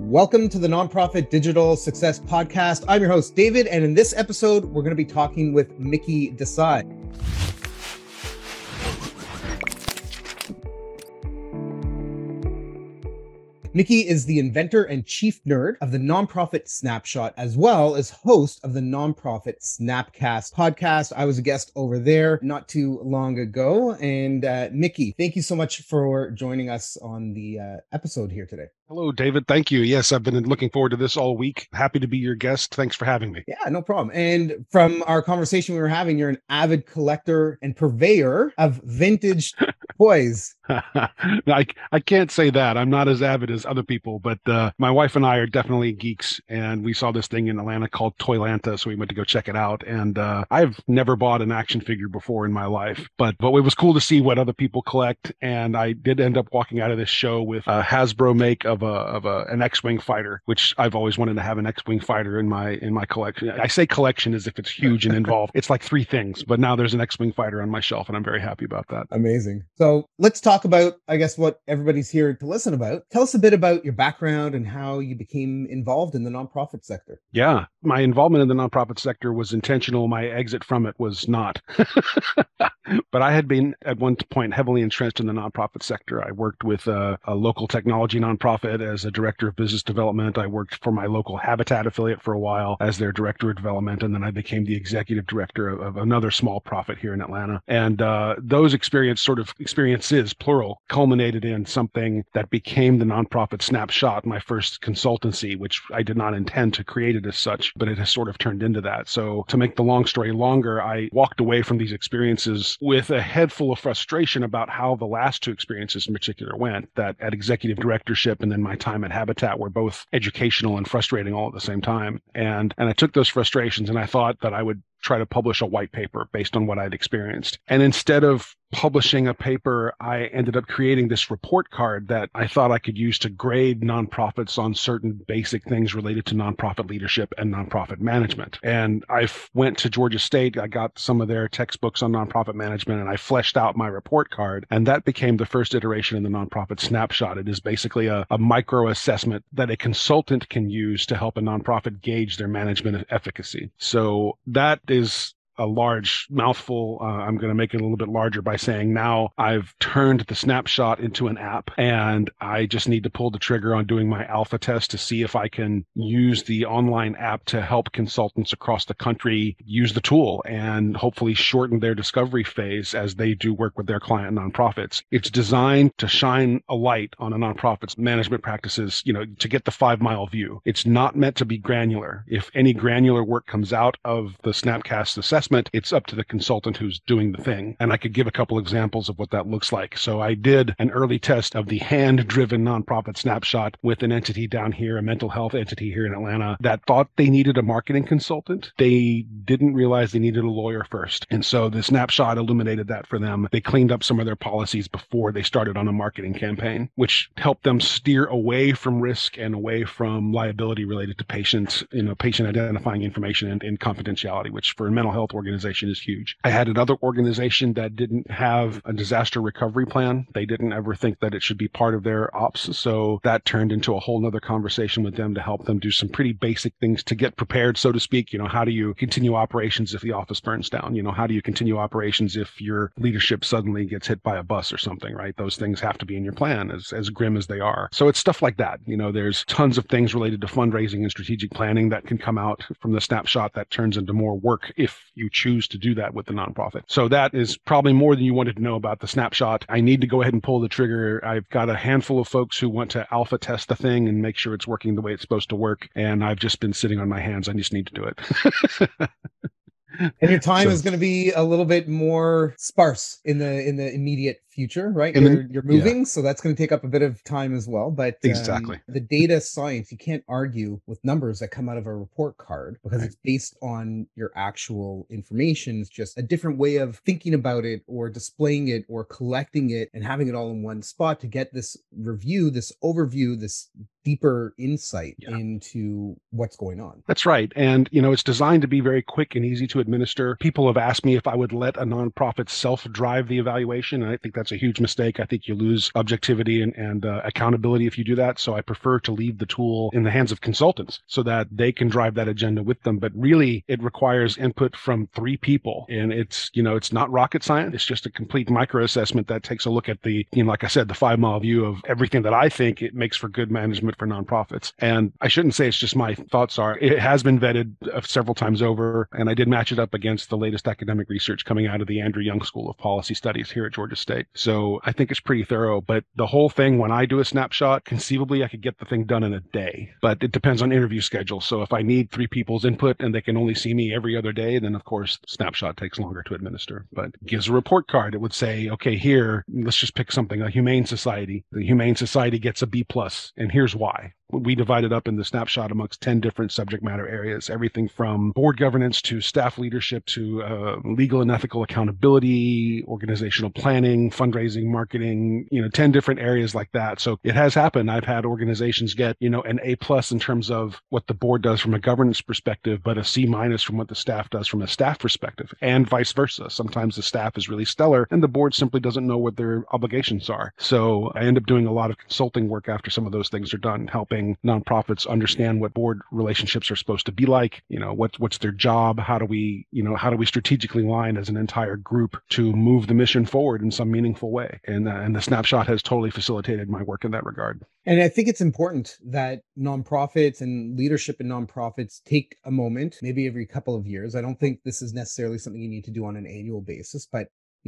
Welcome to the Nonprofit Digital Success Podcast. I'm your host, David, and in this episode, we're going to be talking with Mickey Desai. Mickey is the inventor and chief nerd of the Nonprofit Snapshot, as well as host of the Nonprofit Snapcast podcast. I was a guest over there not too long ago. And Mickey, thank you so much for joining us on the episode here today. Hello, David. Thank you. Yes, I've been looking forward to this all week. Happy to be your guest. Thanks for having me. Yeah, no problem. And from our conversation we were having, you're an avid collector and purveyor of vintage toys. I can't say that. I'm not as avid as other people, but my wife and I are definitely geeks, and we saw this thing in Atlanta called Toylanta, so we went to go check it out. And I've never bought an action figure before in my life, but it was cool to see what other people collect. And I did end up walking out of this show with a Hasbro make of an X-Wing fighter, which I've always wanted to have an X-Wing fighter in my collection. I say collection as if it's huge and involved. It's like 3 things, but now there's an X-Wing fighter on my shelf, and I'm very happy about that. Amazing. So let's talk about, I guess, what everybody's here to listen about. Tell us a bit about your background and how you became involved in the nonprofit sector. Yeah, my involvement in the nonprofit sector was intentional. My exit from it was not. But I had been at one point heavily entrenched in the nonprofit sector. I worked with a local technology nonprofit as a director of business development. I worked for my local Habitat affiliate for a while as their director of development, and then I became the executive director of another small profit here in Atlanta. And those experiences, plural, culminated in something that became the Nonprofit Snapshot, my first consultancy, which I did not intend to create it as such, but it has sort of turned into that. So to make the long story longer, I walked away from these experiences with a head full of frustration about how the last 2 experiences in particular went, that at executive directorship and then my time at Habitat were both educational and frustrating all at the same time. And I took those frustrations and I thought that I would try to publish a white paper based on what I'd experienced. And instead of publishing a paper, I ended up creating this report card that I thought I could use to grade nonprofits on certain basic things related to nonprofit leadership and nonprofit management. And I went to Georgia State, I got some of their textbooks on nonprofit management, and I fleshed out my report card. And that became the first iteration in the Nonprofit Snapshot. It is basically a micro assessment that a consultant can use to help a nonprofit gauge their management efficacy. So that is a large mouthful. I'm going to make it a little bit larger by saying now I've turned the Snapshot into an app, and I just need to pull the trigger on doing my alpha test to see if I can use the online app to help consultants across the country use the tool and hopefully shorten their discovery phase as they do work with their client nonprofits. It's designed to shine a light on a nonprofit's management practices, to get the 5-mile view. It's not meant to be granular. If any granular work comes out of the Snapcast assessment, it's up to the consultant who's doing the thing. And I could give a couple examples of what that looks like. So I did an early test of the hand-driven nonprofit Snapshot with an entity down here, a mental health entity here in Atlanta, that thought they needed a marketing consultant. They didn't realize they needed a lawyer first. And so the Snapshot illuminated that for them. They cleaned up some of their policies before they started on a marketing campaign, which helped them steer away from risk and away from liability related to patient identifying information and confidentiality, which for a mental health organization is huge. I had another organization that didn't have a disaster recovery plan. They didn't ever think that it should be part of their ops. So that turned into a whole nother conversation with them to help them do some pretty basic things to get prepared, so to speak. How do you continue operations if the office burns down? How do you continue operations if your leadership suddenly gets hit by a bus or something, right? Those things have to be in your plan, as grim as they are. So it's stuff like that. There's tons of things related to fundraising and strategic planning that can come out from the Snapshot that turns into more work if you choose to do that with the nonprofit. So that is probably more than you wanted to know about the Snapshot. I need to go ahead and pull the trigger. I've got a handful of folks who want to alpha test the thing and make sure it's working the way it's supposed to work. And I've just been sitting on my hands. I just need to do it. And your time is going to be a little bit more sparse in the immediate future, right? You're moving, so that's going to take up a bit of time as well. But exactly, the data science, you can't argue with numbers that come out of a report card because it's based on your actual information. It's just a different way of thinking about it or displaying it or collecting it and having it all in one spot to get this review, this overview, this deeper insight into what's going on. That's right. And, it's designed to be very quick and easy to administer. People have asked me if I would let a nonprofit self-drive the evaluation, and I think that's a huge mistake. I think you lose objectivity and accountability if you do that. So I prefer to leave the tool in the hands of consultants so that they can drive that agenda with them. But really, it requires input from 3 people. And it's not rocket science. It's just a complete micro assessment that takes a look at the, like I said, the 5-mile view of everything that I think it makes for good management for nonprofits. And I shouldn't say it's just my thoughts are. It has been vetted several times over, and I did match it up against the latest academic research coming out of the Andrew Young School of Policy Studies here at Georgia State. So I think it's pretty thorough, but the whole thing, when I do a snapshot, conceivably I could get the thing done in a day, but it depends on interview schedule. So if I need 3 people's input and they can only see me every other day, then of course snapshot takes longer to administer, but it gives a report card. It would say, okay, here, let's just pick something, a Humane Society. The Humane Society gets a B+, and here's why. We divided up in the snapshot amongst 10 different subject matter areas, everything from board governance to staff leadership to legal and ethical accountability, organizational planning, fundraising, marketing, 10 different areas like that. So it has happened. I've had organizations get, an A+ in terms of what the board does from a governance perspective, but a C- from what the staff does from a staff perspective, and vice versa. Sometimes the staff is really stellar and the board simply doesn't know what their obligations are. So I end up doing a lot of consulting work after some of those things are done, helping nonprofits understand what board relationships are supposed to be like, what's their job, how do we strategically align as an entire group to move the mission forward in some meaningful way. And the snapshot has totally facilitated my work in that regard. And I think it's important that nonprofits and leadership in nonprofits take a moment, maybe every couple of years. I don't think this is necessarily something you need to do on an annual basis, but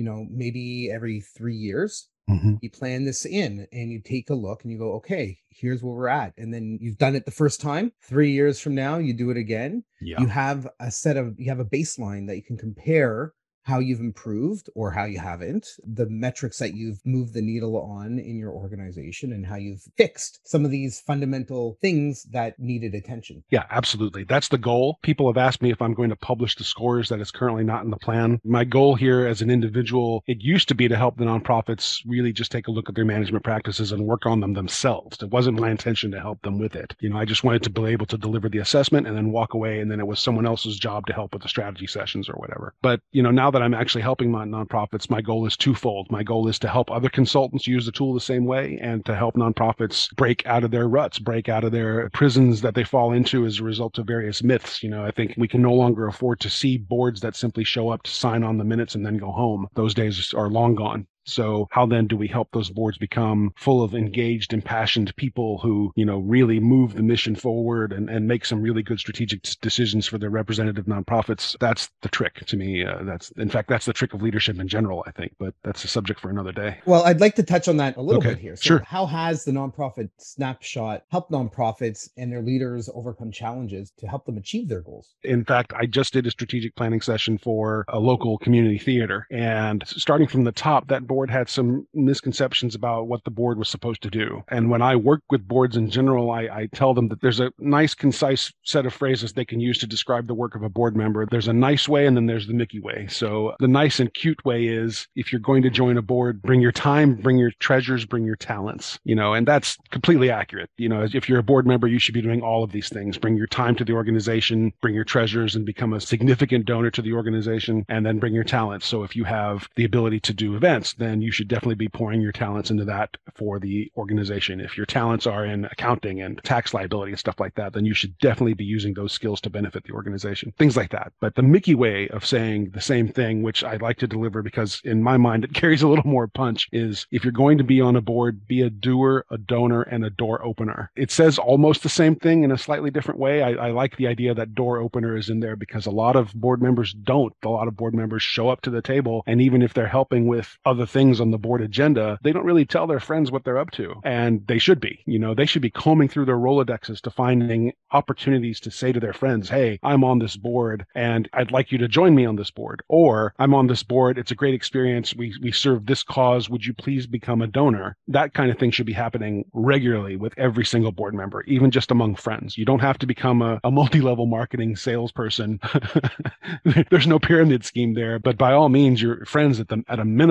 maybe every 3 years. Mm-hmm. You plan this in and you take a look and you go, okay, here's where we're at. And then you've done it the first time. 3 years from now, you do it again. Yeah. You have a baseline that you can compare how you've improved or how you haven't, the metrics that you've moved the needle on in your organization, and how you've fixed some of these fundamental things that needed attention. Yeah, absolutely. That's the goal. People have asked me if I'm going to publish the scores. That is currently not in the plan. My goal here as an individual, it used to be to help the nonprofits really just take a look at their management practices and work on them themselves. It wasn't my intention to help them with it. I just wanted to be able to deliver the assessment and then walk away, and then it was someone else's job to help with the strategy sessions or whatever. But, now that I'm actually helping my nonprofits, my goal is twofold. My goal is to help other consultants use the tool the same way, and to help nonprofits break out of their ruts, break out of their prisons that they fall into as a result of various myths. I think we can no longer afford to see boards that simply show up to sign on the minutes and then go home. Those days are long gone. So how then do we help those boards become full of engaged, impassioned people who, really move the mission forward and make some really good strategic decisions for their representative nonprofits? That's the trick to me. That's the trick of leadership in general, I think, but that's a subject for another day. Well, I'd like to touch on that a little bit here. So sure. How has the nonprofit snapshot helped nonprofits and their leaders overcome challenges to help them achieve their goals? In fact, I just did a strategic planning session for a local community theater, and starting from the top, that board had some misconceptions about what the board was supposed to do. And when I work with boards in general, I tell them that there's a nice, concise set of phrases they can use to describe the work of a board member. There's a nice way, and then there's the Mickey way. So the nice and cute way is, if you're going to join a board, bring your time, bring your treasures, bring your talents, and that's completely accurate. If you're a board member, you should be doing all of these things. Bring your time to the organization, bring your treasures and become a significant donor to the organization, and then bring your talents. So if you have the ability to do events, then you should definitely be pouring your talents into that for the organization. If your talents are in accounting and tax liability and stuff like that, then you should definitely be using those skills to benefit the organization, things like that. But the Mickey way of saying the same thing, which I like to deliver because in my mind it carries a little more punch, is if you're going to be on a board, be a doer, a donor, and a door opener. It says almost the same thing in a slightly different way. I like the idea that door opener is in there because a lot of board members don't. A lot of board members show up to the table, and even if they're helping with other things on the board agenda, they don't really tell their friends what they're up to. And they should be. They should be combing through their Rolodexes to finding opportunities to say to their friends, hey, I'm on this board and I'd like you to join me on this board. Or I'm on this board. It's a great experience. We serve this cause. Would you please become a donor? That kind of thing should be happening regularly with every single board member, even just among friends. You don't have to become a multi-level marketing salesperson. There's no pyramid scheme there, but by all means, your friends at a minimum should be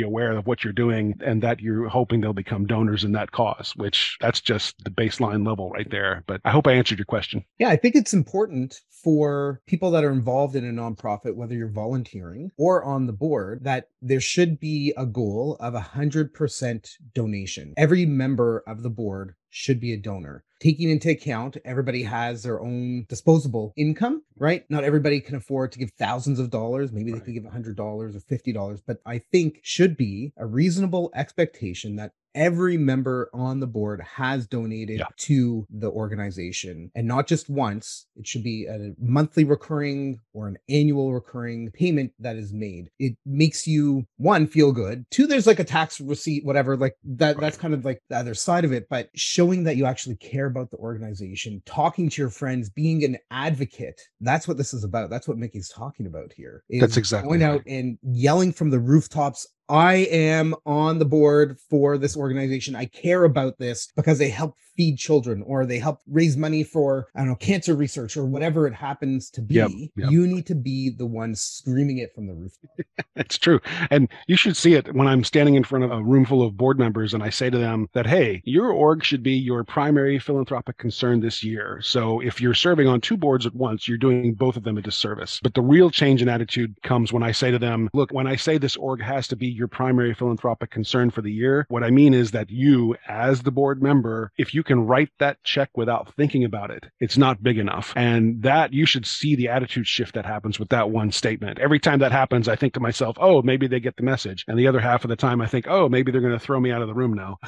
aware of what you're doing and that you're hoping they'll become donors in that cause, which that's just the baseline level right there. But I hope I answered your question. Yeah, I think it's important for people that are involved in a nonprofit, whether you're volunteering or on the board, that there should be a goal of 100% donation. Every member of the board should be a donor. Taking into account everybody has their own disposable income, right? Not everybody can afford to give thousands of dollars. Maybe they could give $100 or $50, but I think should be a reasonable expectation that every member on the board has donated to the organization, and not just once. It should be a monthly recurring or an annual recurring payment that is made. It makes you, one, feel good. Two, there's like a tax receipt, whatever, like that. That's kind of like the other side of it, but showing that you actually care about the organization, talking to your friends, being an advocate. That's what this is about. That's what Mickey's talking about here. That's exactly going out and yelling from the rooftops, I am on the board for this organization. I care about this because they help feed children, or they help raise money for, I don't know, cancer research, or whatever it happens to be. Yep. You need to be the one screaming it from the rooftop. It's true. And you should see it when I'm standing in front of a room full of board members and I say to them that, hey, your org should be your primary philanthropic concern this year. So if you're serving on two boards at once, you're doing both of them a disservice. But the real change in attitude comes when I say to them, look, when I say this org has to be your primary philanthropic concern for the year, what I mean is that you, as the board member, if you can write that check without thinking about it, it's not big enough. And that you should see the attitude shift that happens with that one statement. Every time that happens, I think to myself, oh, maybe they get the message. And the other half of the time I think, oh, maybe they're going to throw me out of the room now.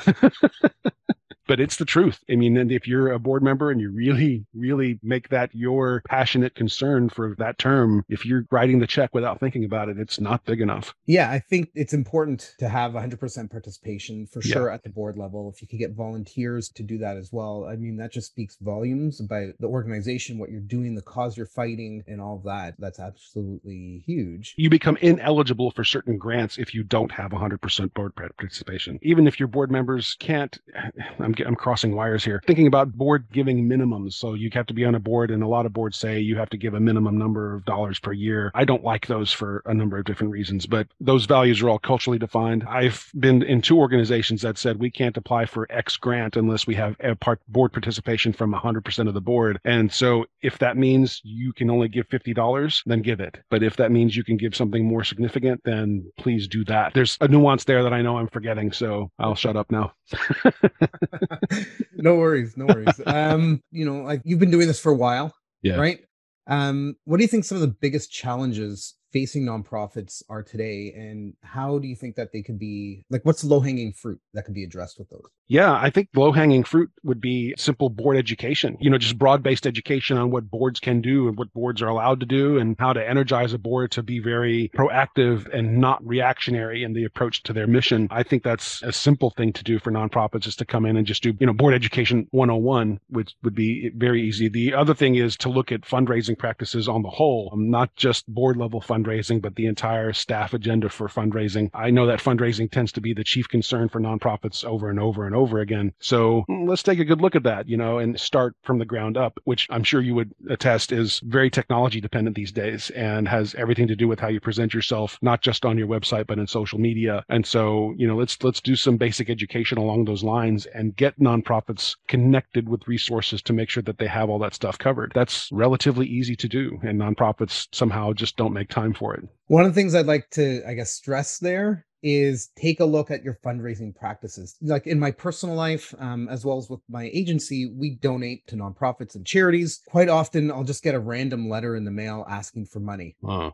But it's the truth. I mean, and if you're a board member and you really, really make that your passionate concern for that term, if you're writing the check without thinking about it, it's not big enough. Yeah, I think it's important to have 100% participation for sure at the board level. If you could get volunteers to do that as well, I mean, that just speaks volumes about the organization, what you're doing, the cause you're fighting, and all of that. That's absolutely huge. You become ineligible for certain grants if you don't have 100% board participation. Even if your board members can't, I'm crossing wires here, thinking about board giving minimums. So you have to be on a board, and a lot of boards say you have to give a minimum number of dollars per year. I don't like those for a number of different reasons, but those values are all culturally defined. I've been in two organizations that said we can't apply for X grant unless we have board participation from 100% of the board. And so if that means you can only give $50, then give it. But if that means you can give something more significant, then please do that. There's a nuance there that I know I'm forgetting, so I'll shut up now. No worries. You've been doing this for a while, right? What do you think some of the biggest challenges facing nonprofits are today, and how do you think that they could be, like, what's the low-hanging fruit that could be addressed with those? Yeah, I think low-hanging fruit would be simple board education, just broad-based education on what boards can do and what boards are allowed to do, and how to energize a board to be very proactive and not reactionary in the approach to their mission. I think that's a simple thing to do for nonprofits, is to come in and just do, board education 101, which would be very easy. The other thing is to look at fundraising practices on the whole, not just board level fundraising, but the entire staff agenda for fundraising. I know that fundraising tends to be the chief concern for nonprofits over and over and over again. So let's take a good look at that, and start from the ground up, which I'm sure you would attest is very technology dependent these days and has everything to do with how you present yourself, not just on your website, but in social media. And so, let's do some basic education along those lines and get nonprofits connected with resources to make sure that they have all that stuff covered. That's relatively easy to do, and nonprofits somehow just don't make time for it. One of the things I'd like to, stress there is take a look at your fundraising practices. Like in my personal life, as well as with my agency, we donate to nonprofits and charities. Quite often, I'll just get a random letter in the mail asking for money. Wow.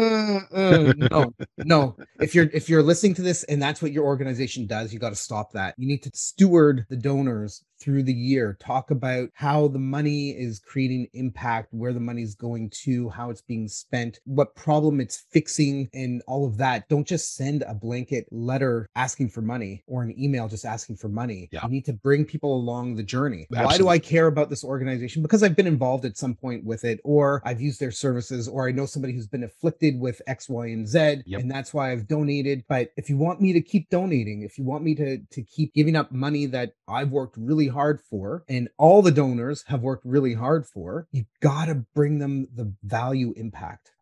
No. If you're listening to this and that's what your organization does, you got to stop that. You need to steward the donors through the year. Talk about how the money is creating impact, where the money is going to, how it's being spent, what problem it's fixing, and all of that. Don't just send a blanket letter asking for money or an email just asking for money. Yeah. You need to bring people along the journey. Absolutely. Why do I care about this organization? Because I've been involved at some point with it, or I've used their services, or I know somebody who's been afflicted with X, Y, and Z, and that's why I've donated. But if you want me to keep donating, if you want me to keep giving up money that I've worked really hard for, and all the donors have worked really hard for, you gotta bring them the value impact.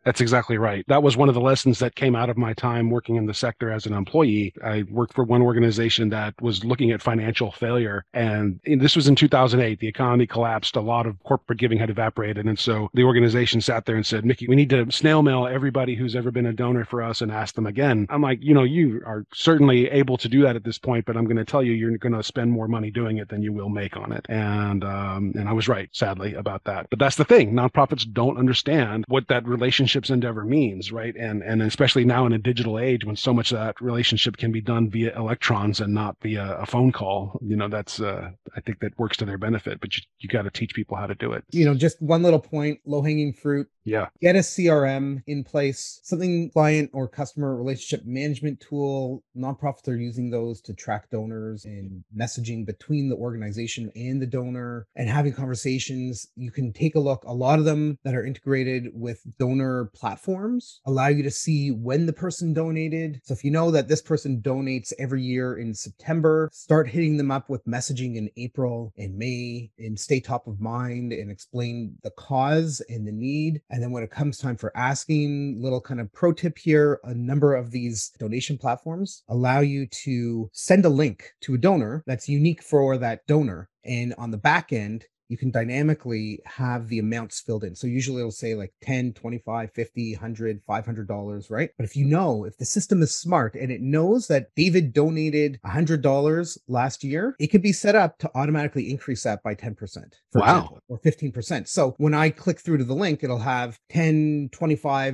That's exactly right. That was one of the lessons that came out of my time working in the sector as an employee. I worked for one organization that was looking at financial failure. And this was in 2008. The economy collapsed. A lot of corporate giving had evaporated. And so the organization sat there and said, Mickey, we need to snail mail everybody who's ever been a donor for us and ask them again. I'm like, you are certainly able to do that at this point, but I'm going to tell you, you're going to spend more money doing it than you will make on it. And I was right, sadly, about that. But that's the thing. Nonprofits don't understand what that relationships endeavor means, right? And especially now in a digital age when so much of that relationship can be done via electrons and not via a phone call, that's I think that works to their benefit, but you got to teach people how to do it. Just one little point, low-hanging fruit. Yeah. Get a CRM in place, something client or customer relationship management tool. Nonprofits are using those to track donors and messaging between the organization and the donor and having conversations. You can take a look. A lot of them that are integrated with donor platforms allow you to see when the person donated. So if you know that this person donates every year in September, start hitting them up with messaging in April and May and stay top of mind and explain the cause and the need. And then when it comes time for asking, little kind of pro tip here, a number of these donation platforms allow you to send a link to a donor that's unique for that donor. And on the back end, you can dynamically have the amounts filled in. So usually it'll say like 10, 25, 50, 100, $500, right? But if the system is smart and it knows that David donated $100 last year, it could be set up to automatically increase that by 10%, for example, or 15%. So when I click through to the link, it'll have 10, 25,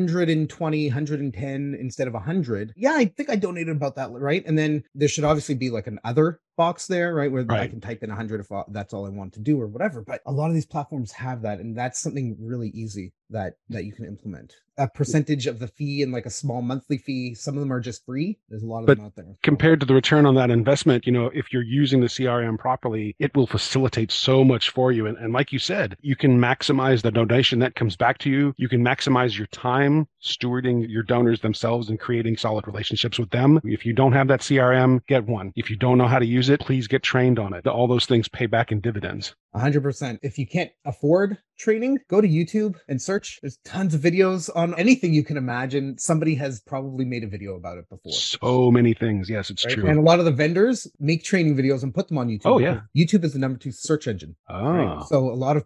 120, 110 instead of 100. Yeah, I think I donated about that, right? And then there should obviously be like an other box there, right? Where I can type in 100 if that's all I want to do or whatever. But a lot of these platforms have that. And that's something really easy that you can implement. A percentage of the fee and like a small monthly fee. Some of them are just free. There's a lot of them out there. Compared to the return on that investment, if you're using the CRM properly, it will facilitate so much for you. And like you said, you can maximize the donation that comes back to you. You can maximize your time stewarding your donors themselves and creating solid relationships with them. If you don't have that CRM, get one. If you don't know how to use it, please get trained on it. All those things pay back in dividends. 100%. If you can't afford training, go to YouTube and search. There's tons of videos on anything you can imagine. Somebody has probably made a video about it before. So many things. Yes, it's true. And a lot of the vendors make training videos and put them on YouTube. Oh, yeah. YouTube is the number 2 search engine. Oh. Right? So a lot of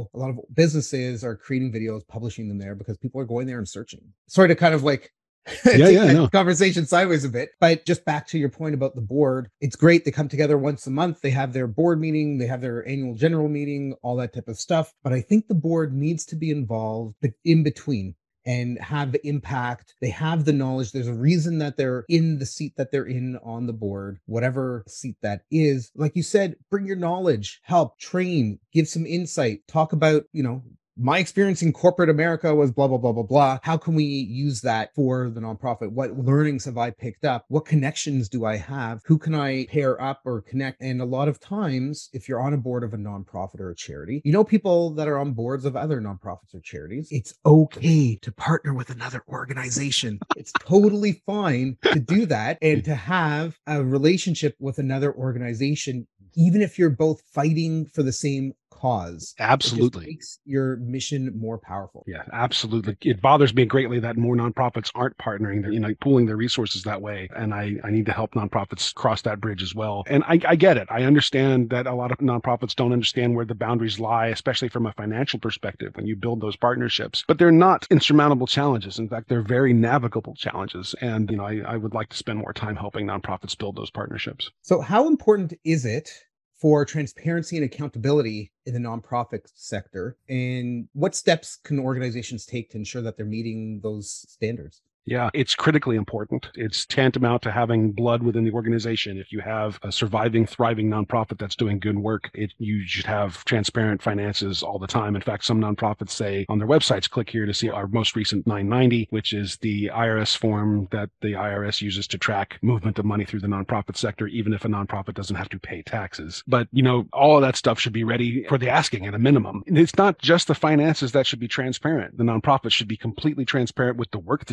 businesses are creating videos, publishing them there because people are going there and searching. Sorry to kind of like conversation sideways a bit, but just back to your point about the board, it's great. They come together once a month. They have their board meeting, they have their annual general meeting, all that type of stuff. But I think the board needs to be involved in between and have the impact. They have the knowledge. There's a reason that they're in the seat that they're in on the board, whatever seat that is. Like you said, bring your knowledge, help, train, give some insight, talk about, my experience in corporate America was blah, blah, blah, blah, blah. How can we use that for the nonprofit? What learnings have I picked up? What connections do I have? Who can I pair up or connect? And a lot of times, if you're on a board of a nonprofit or a charity, people that are on boards of other nonprofits or charities, it's okay to partner with another organization. It's totally fine to do that and to have a relationship with another organization, even if you're both fighting for the same cause. Absolutely. It just makes your mission more powerful. Yeah, absolutely. It bothers me greatly that more nonprofits aren't partnering, pooling their resources that way. And I need to help nonprofits cross that bridge as well. And I get it. I understand that a lot of nonprofits don't understand where the boundaries lie, especially from a financial perspective when you build those partnerships. But they're not insurmountable challenges. In fact, they're very navigable challenges. And, I would like to spend more time helping nonprofits build those partnerships. So how important is it for transparency and accountability in the nonprofit sector? And what steps can organizations take to ensure that they're meeting those standards? Yeah, it's critically important. It's tantamount to having blood within the organization. If you have a surviving, thriving nonprofit that's doing good work, you should have transparent finances all the time. In fact, some nonprofits say on their websites, click here to see our most recent 990, which is the IRS form that the IRS uses to track movement of money through the nonprofit sector, even if a nonprofit doesn't have to pay taxes. But, all of that stuff should be ready for the asking at a minimum. It's not just the finances that should be transparent. The nonprofit should be completely transparent with the work that you do. And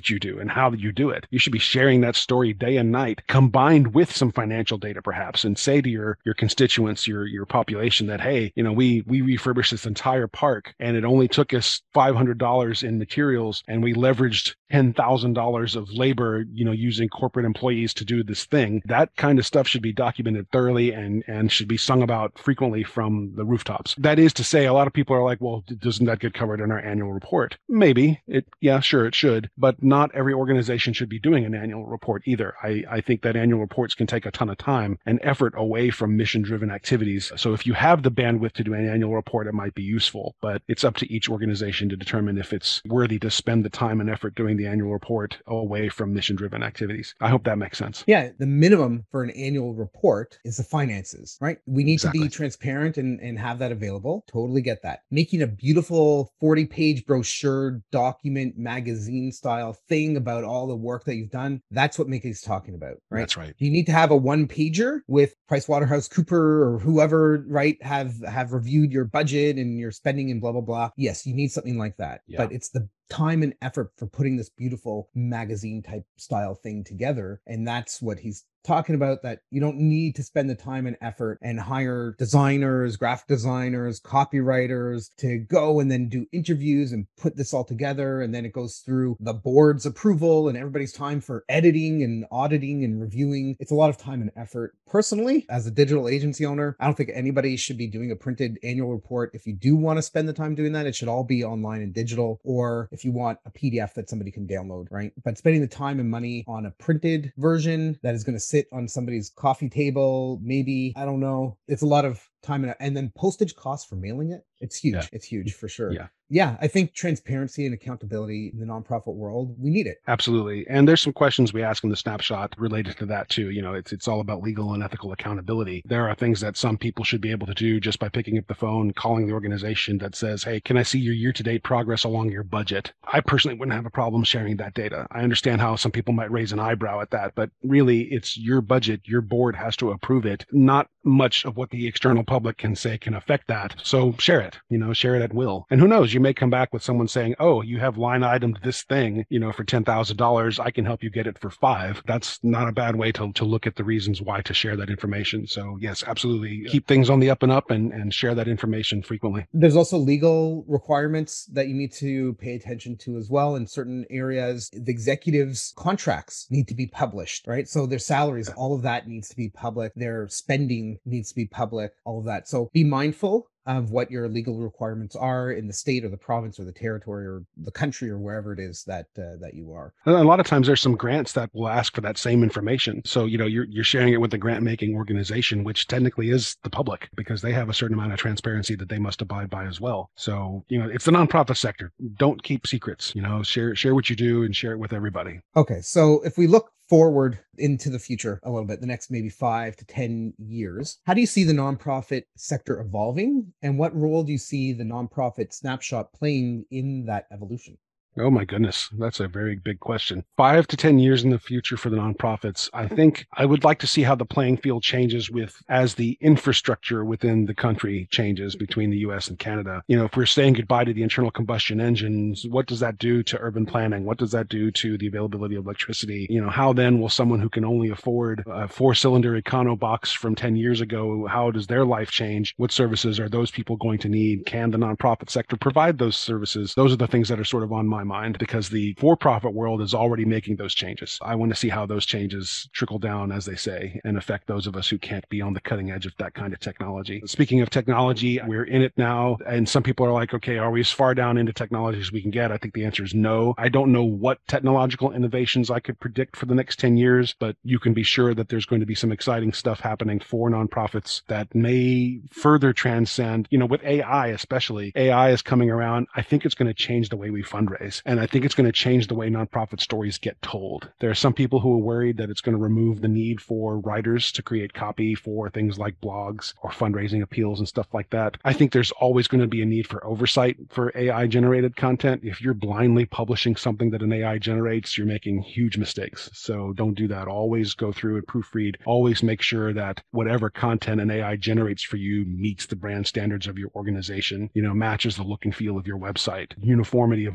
and how you do it. You should be sharing that story day and night, combined with some financial data perhaps, and say to your constituents, your population that, hey, we refurbished this entire park and it only took us $500 in materials and we leveraged $10,000 of labor, using corporate employees to do this thing. That kind of stuff should be documented thoroughly and should be sung about frequently from the rooftops. That is to say, a lot of people are like, well, doesn't that get covered in our annual report? Maybe. Yeah, sure, it should. But not every organization should be doing an annual report either. I think that annual reports can take a ton of time and effort away from mission-driven activities. So if you have the bandwidth to do an annual report, it might be useful. But it's up to each organization to determine if it's worthy to spend the time and effort doing the annual report away from mission-driven activities. I hope that makes sense. Yeah, the minimum for an annual report is the finances, right? We need to be transparent and have that available. Totally get that. Making a beautiful 40-page brochure, document, magazine style thing about all the work that you've done, that's what Mickey's talking about, right? That's right. You need to have a one-pager with PricewaterhouseCoopers or whoever, right, have reviewed your budget and your spending and blah, blah, blah. Yes, you need something like that. Yeah. But it's the time and effort for putting this beautiful magazine type style thing together. And that's what he's talking about, that you don't need to spend the time and effort and hire designers, graphic designers, copywriters to go and then do interviews and put this all together. And then it goes through the board's approval and everybody's time for editing and auditing and reviewing. It's a lot of time and effort. Personally, as a digital agency owner, I don't think anybody should be doing a printed annual report. If you do want to spend the time doing that, it should all be online and digital, or if you want a PDF that somebody can download, right? But spending the time and money on a printed version that is going to sit on somebody's coffee table, maybe, I don't know. It's a lot of time and then postage costs for mailing it. It's huge. Yeah. It's huge for sure. Yeah, I think transparency and accountability in the nonprofit world, we need it. Absolutely. And there's some questions we ask in the snapshot related to that too. It's all about legal and ethical accountability. There are things that some people should be able to do just by picking up the phone, calling the organization that says, hey, can I see your year-to-date progress along your budget? I personally wouldn't have a problem sharing that data. I understand how some people might raise an eyebrow at that, but really it's your budget. Your board has to approve it. Not much of what the external public can say can affect that. So share it, share it at will. And who knows, you may come back with someone saying, oh, you have line itemed this thing, for $10,000. I can help you get it for $5,000. That's not a bad way to look at the reasons why to share that information. So yes, absolutely. Keep things on the up and up and share that information frequently. There's also legal requirements that you need to pay attention to as well. In certain areas, the executives' contracts need to be published, right? So their salaries, all of that needs to be public. Their spending needs to be public, all of that. So be mindful of what your legal requirements are in the state or the province or the territory or the country or wherever it is that you are. And a lot of times there's some grants that will ask for that same information. So, you're sharing it with the grant making organization, which technically is the public, because they have a certain amount of transparency that they must abide by as well. So, it's the nonprofit sector. Don't keep secrets, share what you do and share it with everybody. Okay. So if we look forward into the future a little bit, the next maybe 5 to 10 years, how do you see the nonprofit sector evolving? And what role do you see the nonprofit snapshot playing in that evolution? Oh my goodness, that's a very big question. 5 to 10 years in the future for the nonprofits, I think I would like to see how the playing field changes as the infrastructure within the country changes between the US and Canada. If we're saying goodbye to the internal combustion engines, what does that do to urban planning? What does that do to the availability of electricity? How then will someone who can only afford a 4-cylinder Econo box from 10 years ago, how does their life change? What services are those people going to need? Can the nonprofit sector provide those services? Those are the things that are sort of on my mind, because the for-profit world is already making those changes. I want to see how those changes trickle down, as they say, and affect those of us who can't be on the cutting edge of that kind of technology. Speaking of technology, we're in it now, and some people are like, okay, are we as far down into technology as we can get? I think the answer is no. I don't know what technological innovations I could predict for the next 10 years, but you can be sure that there's going to be some exciting stuff happening for nonprofits that may further transcend, with AI especially. AI is coming around. I think it's going to change the way we fundraise. And I think it's going to change the way nonprofit stories get told. There are some people who are worried that it's going to remove the need for writers to create copy for things like blogs or fundraising appeals and stuff like that. I think there's always going to be a need for oversight for AI generated content. If you're blindly publishing something that an AI generates, you're making huge mistakes. So don't do that. Always go through and proofread. Always make sure that whatever content an AI generates for you meets the brand standards of your organization, matches the look and feel of your website. Uniformity of voice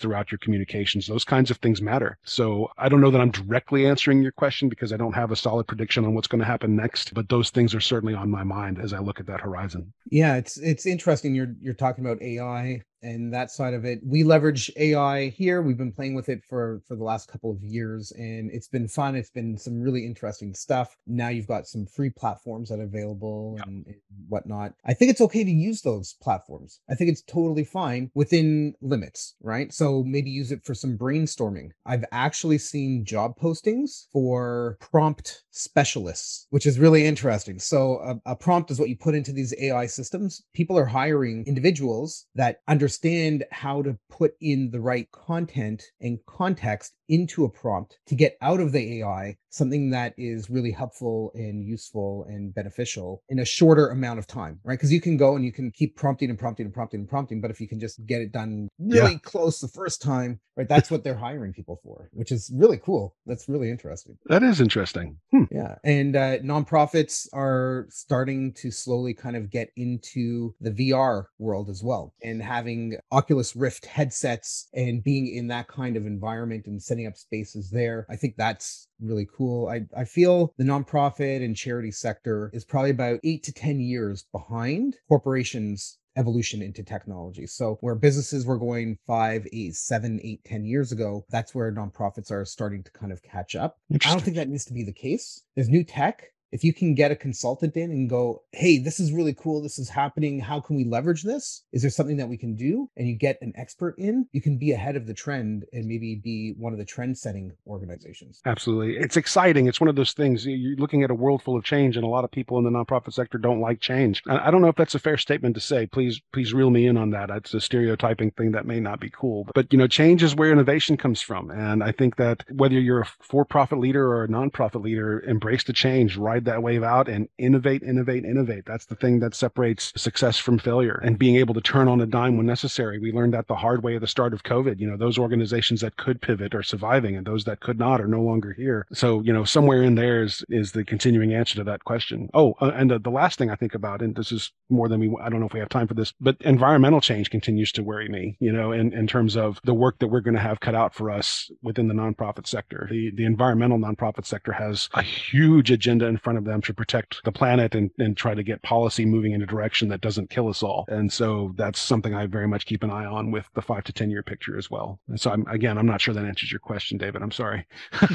throughout your communications. Those kinds of things matter. So I don't know that I'm directly answering your question because I don't have a solid prediction on what's going to happen next, but those things are certainly on my mind as I look at that horizon. Yeah, it's interesting. You're talking about AI and that side of it. We leverage AI here. We've been playing with it for the last couple of years, and it's been fun. It's been some really interesting stuff. Now you've got some free platforms that are available and whatnot. I think it's okay to use those platforms. I think it's totally fine within limits, right? So maybe use it for some brainstorming. I've actually seen job postings for prompt specialists, which is really interesting. So a prompt is what you put into these AI systems. People are hiring individuals that understand how to put in the right content and context into a prompt to get out of the AI something that is really helpful and useful and beneficial in a shorter amount of time, right? Because you can go and you can keep prompting and prompting and prompting and prompting, but if you can just get it done really close the first time, right, that's what they're hiring people for, which is really cool. That's really interesting. That is interesting. Yeah. And nonprofits are starting to slowly kind of get into the VR world as well, and having Oculus Rift headsets and being in that kind of environment and setting up spaces there. I think that's really cool. I feel the nonprofit and charity sector is probably about 8 to 10 years behind corporations' evolution into technology. So where businesses were going 5, 8, 7, 8, 10 years ago, that's where nonprofits are starting to kind of catch up. I don't think that needs to be the case. There's new tech. If you can get a consultant in and go, hey, this is really cool, this is happening, how can we leverage this? Is there something that we can do? And you get an expert in, you can be ahead of the trend and maybe be one of the trend-setting organizations. Absolutely. It's exciting. It's one of those things. You're looking at a world full of change, and a lot of people in the nonprofit sector don't like change. I don't know if that's a fair statement to say. Please reel me in on that. It's a stereotyping thing that may not be cool. But, change is where innovation comes from. And I think that whether you're a for-profit leader or a nonprofit leader, embrace the change, ride that wave out and innovate. That's the thing that separates success from failure, and being able to turn on a dime when necessary. We learned that the hard way at the start of COVID. Those organizations that could pivot are surviving, and those that could not are no longer here. So, somewhere in there is the continuing answer to that question. And the last thing I think about, and this is more than I don't know if we have time for this, but environmental change continues to worry me, in terms of the work that we're going to have cut out for us within the nonprofit sector. The environmental nonprofit sector has a huge agenda in front of them to protect the planet and try to get policy moving in a direction that doesn't kill us all. And so that's something I very much keep an eye on with the 5 to 10 year picture as well. And so I'm not sure that answers your question, David. I'm sorry.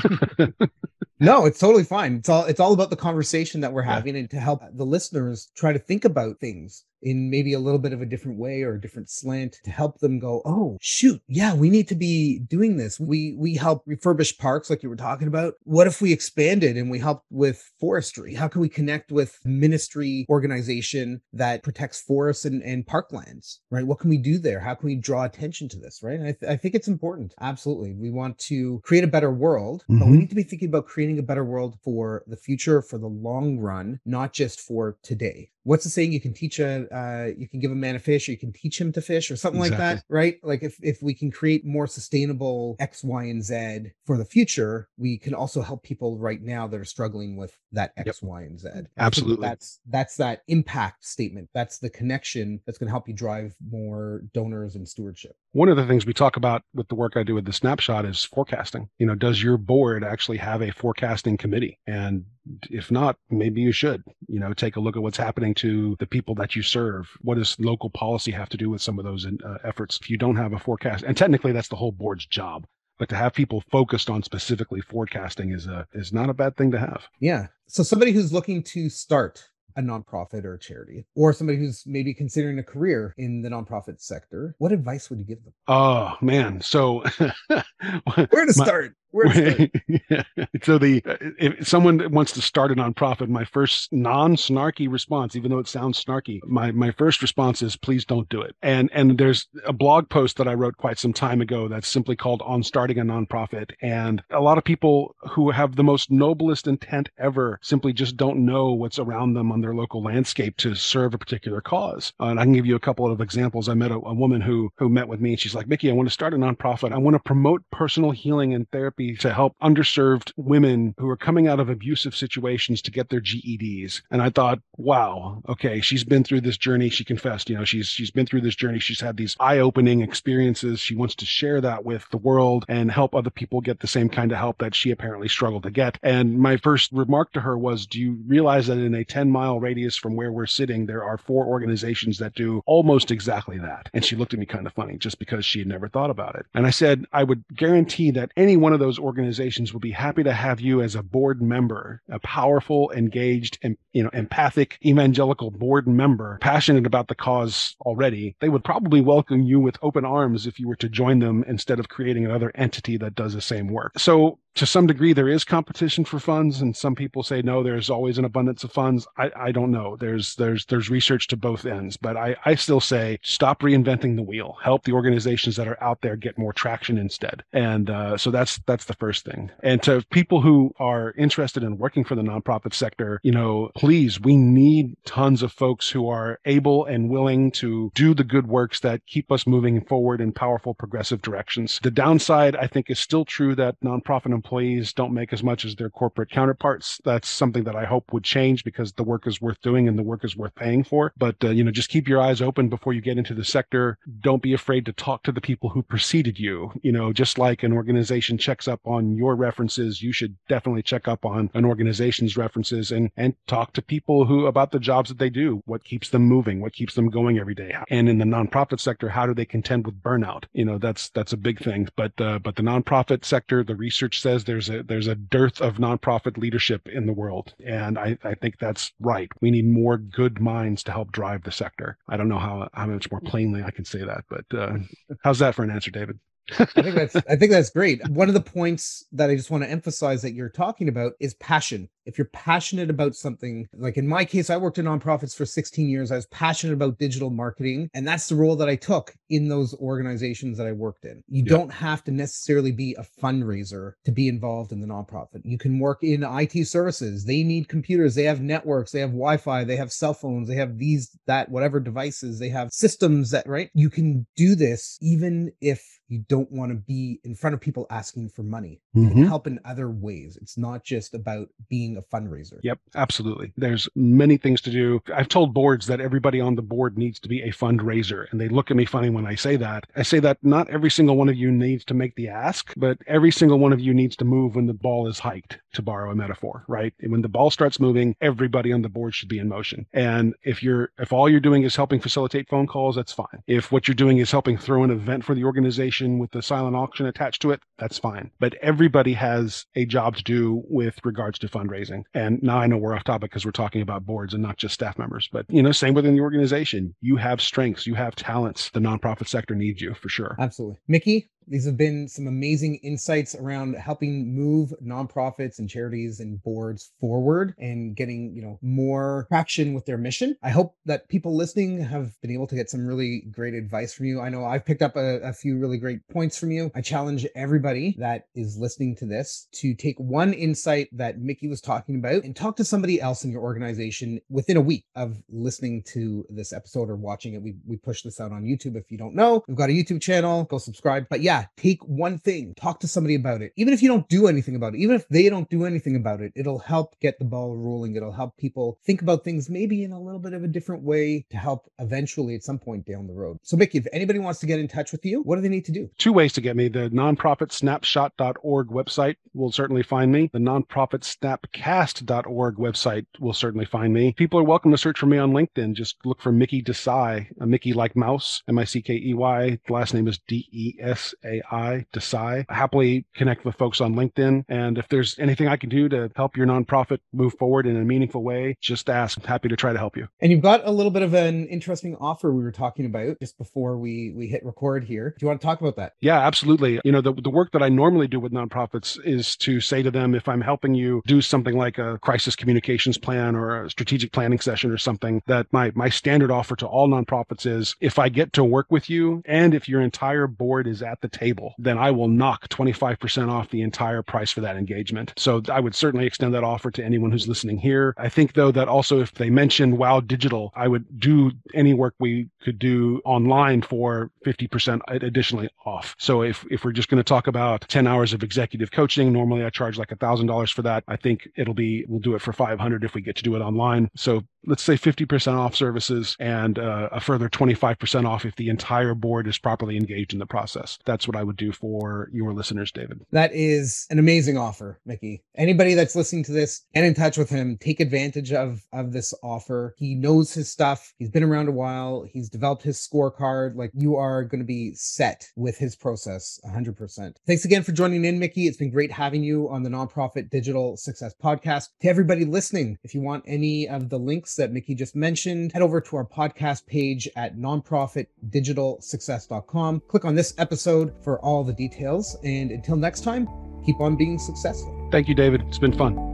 No, it's totally fine. It's all about the conversation that we're having, and to help the listeners try to think about things in maybe a little bit of a different way or a different slant, to help them go, oh, shoot, yeah, we need to be doing this. We help refurbish parks like you were talking about. What if we expanded and we helped with forestry? How can we connect with ministry organization that protects forests and parklands, right? What can we do there? How can we draw attention to this, right? And I think it's important. Absolutely. We want to create a better world, but we need to be thinking about creating a better world for the future, for the long run, not just for today. What's the saying? You can you can give a man a fish, or you can teach him to fish, or something like that, right? Like if we can create more sustainable X, Y, and Z for the future, we can also help people right now that are struggling with that X, Y, and Z. Absolutely. That's that impact statement. That's the connection that's going to help you drive more donors and stewardship. One of the things we talk about with the work I do with the Snapshot is forecasting. Does your board actually have a forecasting committee? And if not, maybe you should, take a look at what's happening to the people that you serve. What does local policy have to do with some of those efforts? If you don't have a forecast, and technically that's the whole board's job, but to have people focused on specifically forecasting is not a bad thing to have. Yeah. So somebody who's looking to start a nonprofit or a charity, or somebody who's maybe considering a career in the nonprofit sector, what advice would you give them? Oh, man. So where to start? So if someone wants to start a nonprofit, my first non-snarky response, even though it sounds snarky, my first response is please don't do it. And there's a blog post that I wrote quite some time ago that's simply called On Starting a Nonprofit. And a lot of people who have the most noblest intent ever simply just don't know what's around them on their local landscape to serve a particular cause. And I can give you a couple of examples. I met a woman who met with me, and she's like, Mickey, I want to start a nonprofit. I want to promote personal healing and therapy therapy to help underserved women who are coming out of abusive situations to get their GEDs. And I thought, wow, okay, she's been through this journey. She confessed, she's been through this journey. She's had these eye-opening experiences. She wants to share that with the world and help other people get the same kind of help that she apparently struggled to get. And my first remark to her was, do you realize that in a 10-mile radius from where we're sitting, there are 4 organizations that do almost exactly that? And she looked at me kind of funny just because she had never thought about it. And I said, I would guarantee that any one of those organizations would be happy to have you as a board member, a powerful, engaged, and empathic evangelical board member, passionate about the cause already. They would probably welcome you with open arms if you were to join them instead of creating another entity that does the same work. So to some degree, there is competition for funds, and some people say, no, there's always an abundance of funds. I don't know. There's research to both ends, but I still say, stop reinventing the wheel. Help the organizations that are out there get more traction instead. And so that's the first thing. And to people who are interested in working for the nonprofit sector, please, we need tons of folks who are able and willing to do the good works that keep us moving forward in powerful, progressive directions. The downside, I think, is still true that nonprofit employees don't make as much as their corporate counterparts. That's something that I hope would change because the work is worth doing and the work is worth paying for. But, just keep your eyes open before you get into the sector. Don't be afraid to talk to the people who preceded you. Just like an organization checks up on your references, you should definitely check up on an organization's references and talk to people who about the jobs that they do, what keeps them moving, what keeps them going every day. And in the nonprofit sector, how do they contend with burnout? That's a big thing. But the nonprofit sector, the research says there's a dearth of nonprofit leadership in the world. And I think that's right. We need more good minds to help drive the sector. I don't know how much more plainly I can say that, but how's that for an answer, David? I think that's great. One of the points that I just want to emphasize that you're talking about is passion. If you're passionate about something, like in my case, I worked in nonprofits for 16 years. I was passionate about digital marketing, and that's the role that I took in those organizations that I worked in. You don't have to necessarily be a fundraiser to be involved in the nonprofit. You can work in IT services. They need computers. They have networks. They have Wi-Fi. They have cell phones. They have whatever devices. They have systems that, right? You can do this even if you don't want to be in front of people asking for money. You can help in other ways. It's not just about being a fundraiser. Yep, absolutely. There's many things to do. I've told boards that everybody on the board needs to be a fundraiser, and they look at me funny when I say that. I say that not every single one of you needs to make the ask, but every single one of you needs to move when the ball is hiked, to borrow a metaphor, right? And when the ball starts moving, everybody on the board should be in motion. And if all you're doing is helping facilitate phone calls, that's fine. If what you're doing is helping throw an event for the organization with the silent auction attached to it, that's fine. But everybody has a job to do with regards to fundraising. And now I know we're off topic because we're talking about boards and not just staff members, but same within the organization. You have strengths, you have talents. The nonprofit sector needs you for sure. Absolutely. Mickey, these have been some amazing insights around helping move nonprofits and charities and boards forward and getting, more traction with their mission. I hope that people listening have been able to get some really great advice from you. I know I've picked up a few really great points from you. I challenge everybody that is listening to this to take one insight that Mickey was talking about and talk to somebody else in your organization within a week of listening to this episode or watching it. We push this out on YouTube. If you don't know, we've got a YouTube channel, go subscribe. But yeah, take one thing, talk to somebody about it. Even if you don't do anything about it, even if they don't do anything about it, it'll help get the ball rolling. It'll help people think about things maybe in a little bit of a different way to help eventually at some point down the road. So Mickey, if anybody wants to get in touch with you, what do they need to do? 2 ways to get me. The nonprofitsnapshot.org website will certainly find me. The nonprofitsnapcast.org website will certainly find me. People are welcome to search for me on LinkedIn. Just look for Mickey Desai, a Mickey like mouse, Mickey. The last name is Desai, Desai. I happily connect with folks on LinkedIn. And if there's anything I can do to help your nonprofit move forward in a meaningful way, just ask. I'm happy to try to help you. And you've got a little bit of an interesting offer we were talking about just before we hit record here. Do you want to talk about that? Yeah, absolutely. The work that I normally do with nonprofits is to say to them, if I'm helping you do something like a crisis communications plan or a strategic planning session or something, that my standard offer to all nonprofits is, if I get to work with you and if your entire board is at the table, then I will knock 25% off the entire price for that engagement. So I would certainly extend that offer to anyone who's listening here. I think, though, that also if they mention Wow Digital, I would do any work we could do online for 50% additionally off. So if we're just going to talk about 10 hours of executive coaching, normally I charge like $1,000 for that. I think we'll do it for $500 if we get to do it online. So let's say 50% off services and a further 25% off if the entire board is properly engaged in the process. That's what I would do for your listeners, David. That is an amazing offer, Mickey. Anybody that's listening to this, get in touch with him. Take advantage of this offer. He knows his stuff. He's been around a while. He's developed his scorecard. Like, you are going to be set with his process 100%. Thanks again for joining in, Mickey. It's been great having you on the Nonprofit Digital Success Podcast. To everybody listening, if you want any of the links that Mickey just mentioned, head over to our podcast page at nonprofitdigitalsuccess.com. Click on this episode for all the details. And until next time, keep on being successful. Thank you, David. It's been fun.